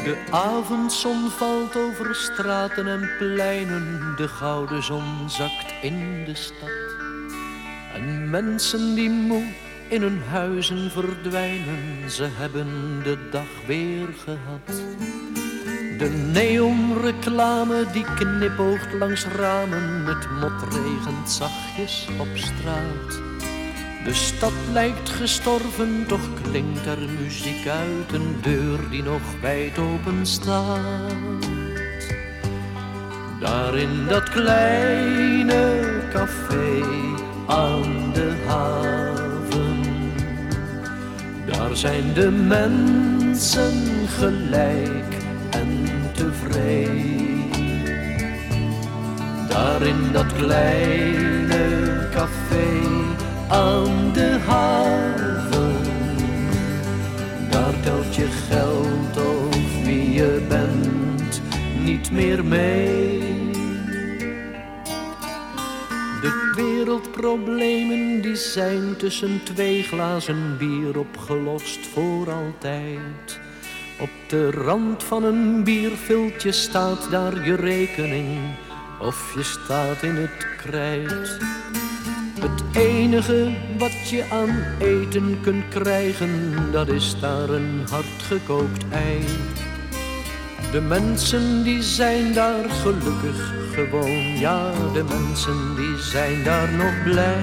De avondzon valt over straten en pleinen, de gouden zon zakt in de stad. En mensen die moe in hun huizen verdwijnen, ze hebben de dag weer gehad. De neonreclame die knipoogt langs ramen, het motregent zachtjes op straat. De stad lijkt gestorven, toch klinkt er muziek uit een deur die nog wijd open staat. Daar in dat kleine café aan de haven, daar zijn de mensen gelijk en tevreden. Daar in dat kleine café aan de haven, daar telt je geld of wie je bent niet meer mee. De wereldproblemen die zijn tussen twee glazen bier opgelost voor altijd. Op de rand van een bierviltje staat daar je rekening, of je staat in het krijt. Het enige wat je aan eten kunt krijgen, dat is daar een hardgekookt ei. De mensen die zijn daar gelukkig gewoon, ja, de mensen die zijn daar nog blij.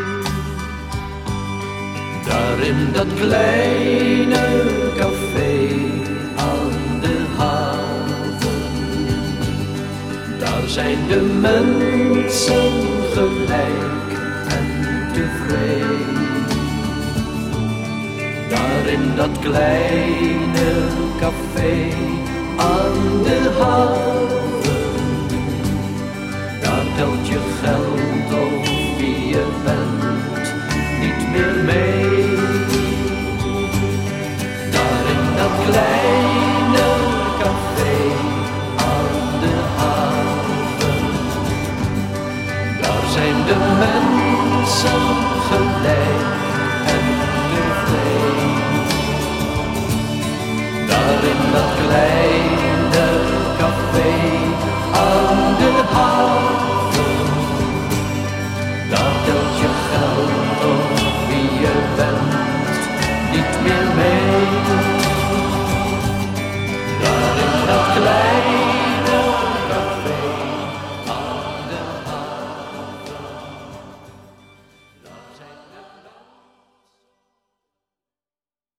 Daar in dat kleine café aan de haven, daar zijn de mensen gelijk en tevreden. Daar in dat kleine